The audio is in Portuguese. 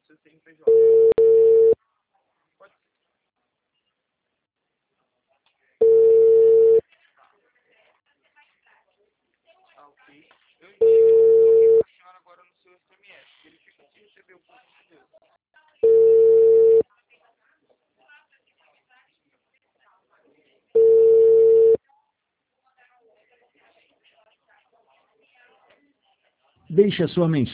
seu CNPJ. Pode ser. Ah, ok. Eu indico a senhora agora no seu SMS. Verifica se recebeu, por gentileza. Deixe a sua mensagem.